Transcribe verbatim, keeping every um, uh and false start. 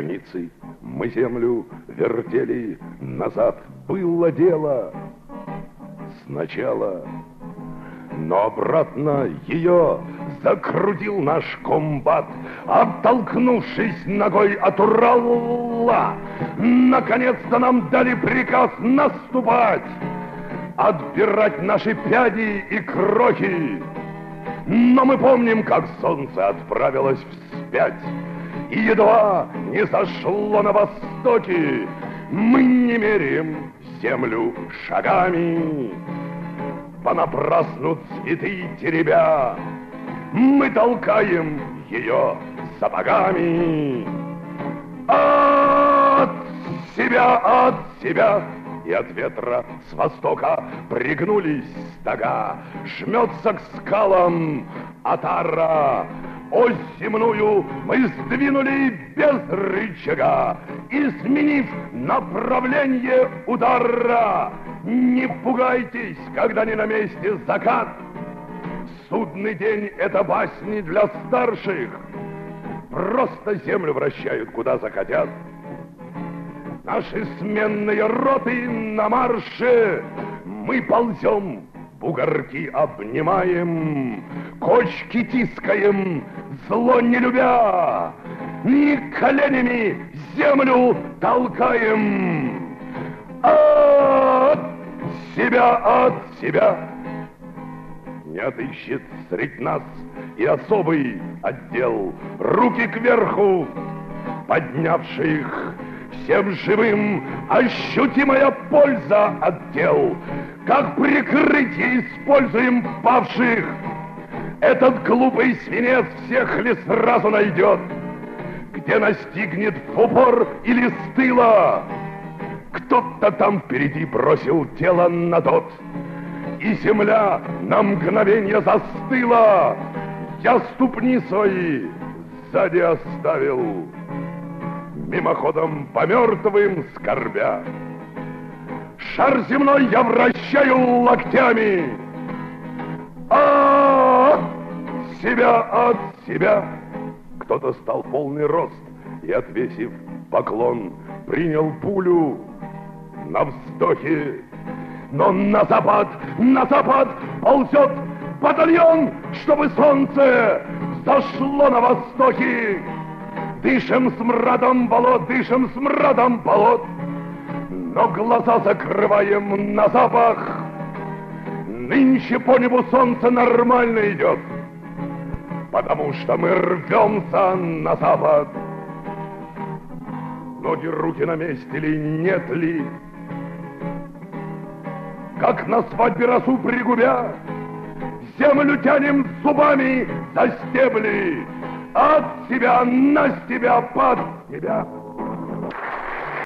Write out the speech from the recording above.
границы мы землю вертели, назад было дело сначала, но обратно ее закрутил наш комбат, оттолкнувшись ногой от Урала. Наконец-то нам дали приказ наступать, отбирать наши пяди и крохи. Но мы помним, как солнце отправилось вспять, и едва не зашло на востоке, мы не меряем землю шагами. Понапрасну цветы теребя, мы толкаем ее сапогами. От себя, от себя и от ветра с востока пригнулись стога, жмется к скалам отара. Ось земную мы сдвинули без рычага, и, сменив направление удара, не пугайтесь, когда не на месте закат. Судный день — это басни для старших, просто землю вращают, куда захотят. Наши сменные роты на марше, мы ползем, бугорки обнимаем, кочки тискаем, зло не любя, и коленями землю толкаем. От себя, от себя не отыщет средь нас и особый отдел, руки кверху поднявших. Всем живым ощутимая польза от дел, как прикрытие используем павших. Этот глупый свинец всех ли сразу найдет, где настигнет в упор или с тыла? Кто-то там впереди бросил тело на тот, и земля на мгновенье застыла. Я ступни свои сзади оставил, мимоходом по мертвым скорбя. Шар земной я вращаю локтями, от себя, от себя. Кто-то стал полный рост и, отвесив поклон, принял пулю на вздохе. Но на запад, на запад ползет батальон, чтобы солнце зашло на востоке. Дышим смрадом болот, дышим смрадом болот, но глаза закрываем на запах. Нынче по небу солнце нормально идет, потому что мы рвемся на запад. Ноги, руки на месте ли, нет ли? Как на свадьбе росу пригубя, землю тянем зубами за стебли. От себя, на себя, под себя.